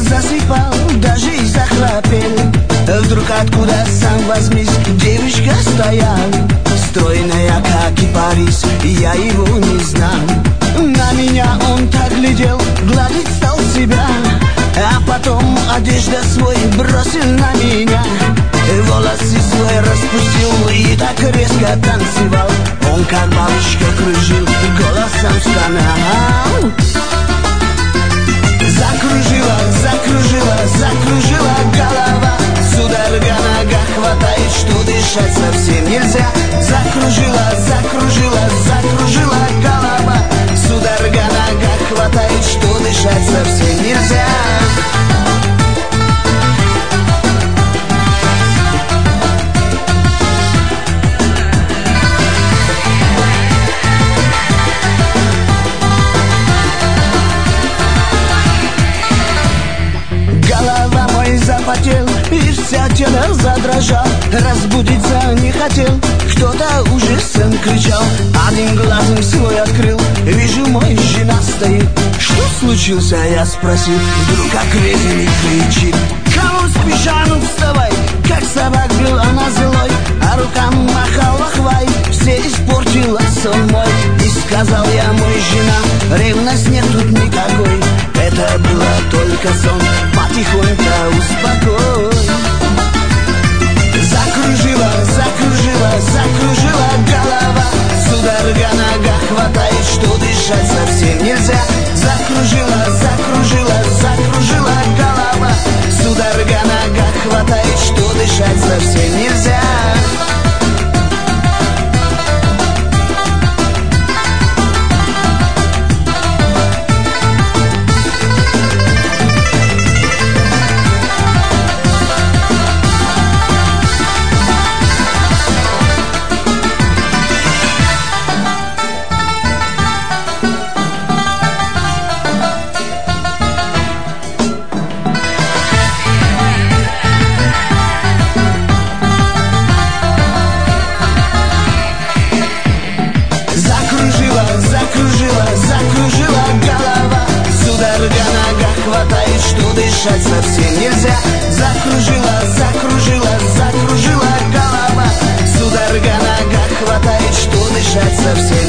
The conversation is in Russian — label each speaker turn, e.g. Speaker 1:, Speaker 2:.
Speaker 1: засыпал, даже и захрапел. Вдруг откуда сам возьмись, девочка стояла, стройная, как кипарис, я его не знал. На меня он так глядел, гладить стал себя, а потом одежда свой бросил на меня. Волосы свои распустил и так резко танцевал. Он как бабочка кружил, голосом стонал. Закружила, закружила, закружила голова. Судорога нога хватает, что дышать совсем нельзя. Закружила, закружила, закружила голова. Судорога нога хватает, что дышать совсем нельзя. Запотел, и вся тело задрожал. Разбудиться не хотел, кто-то уже сын кричал. Один глазом свой открыл, вижу, мой жена стоит. Что случилось, я спросил. Вдруг как резаный кричит: кого спишь, а ну вставай! Как собак был она злой, а рукам махала хвай. Все испортила сон мой. И сказал я, мой жена, ревность нет тут никакой. Это было только сон, потихоньку успокой. Закружила, закружила, закружила голова. Судорога нога хватает, что дышать совсем нельзя. Закружила, закружила, закружила голова. Судорога нога хватает, что дышать совсем нельзя. Что дышать совсем нельзя. Закружила, закружила, закружила голова. Судорога нога хватает, что дышать совсем